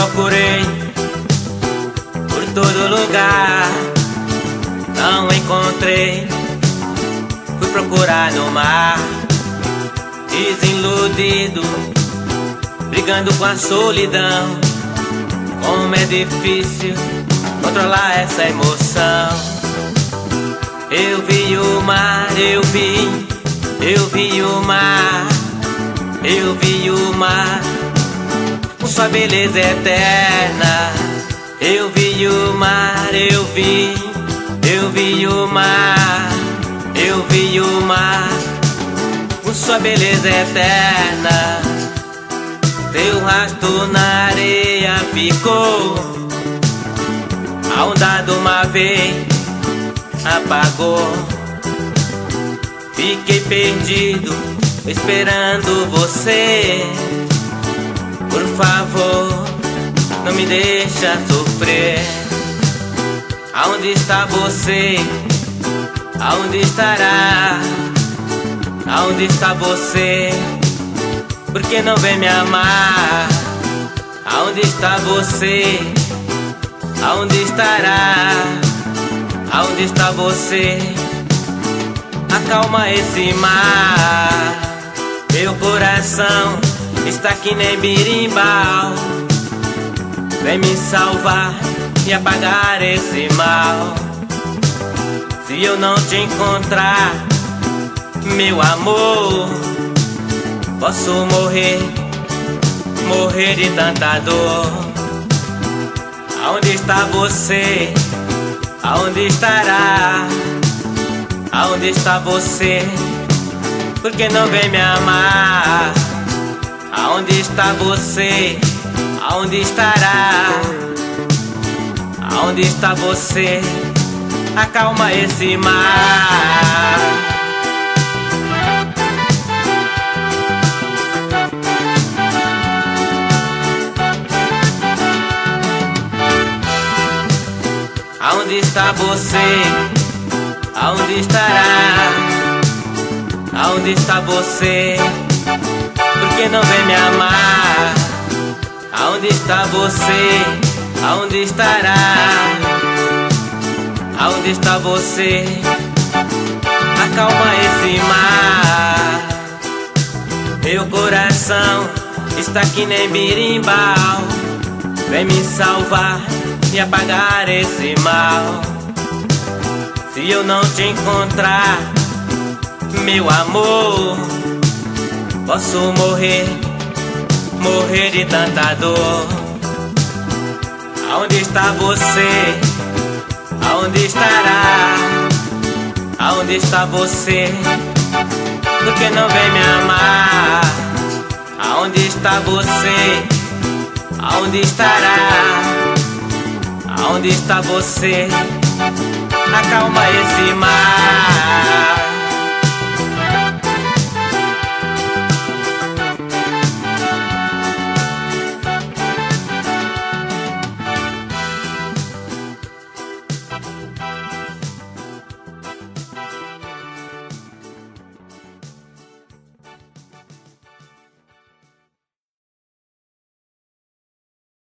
procurei por todo lugar, não encontrei. Fui procurar no mar, desiludido, brigando com a solidão. Como é difícil controlar essa emoção. Eu vi o mar, eu vi o mar, eu vi o mar, com sua beleza eterna. Eu vi o mar, eu vi o mar, eu vi o mar, com sua beleza eterna. Teu rastro na areia ficou, a onda do mar veio, apagou. Fiquei perdido, esperando você. Por favor, não me deixa sofrer. Aonde está você? Aonde estará? Aonde está você? Por que não vem me amar? Aonde está você? Aonde estará? Aonde está você? Acalma esse mar. Meu coração está que nem birimbau. Vem me salvar e apagar esse mal. Se eu não te encontrar, meu amor, posso morrer, morrer de tanta dor. Aonde está você? Aonde estará? Aonde está você? Por que não vem me amar? Aonde está você? Aonde estará? Aonde está você? Acalma esse mar. Aonde está você? Aonde estará? Aonde está você? Por que não vem me amar? Aonde está você? Aonde estará? Aonde está você? Acalma esse mar. Meu coração está que nem birimbau. Vem me salvar e apagar esse mal. Se eu não te encontrar, meu amor, posso morrer, morrer de tanta dor. Aonde está você? Aonde estará? Aonde está você? Por que não vem me amar? Aonde está você? Aonde estará? Aonde está você? Acalma esse mar.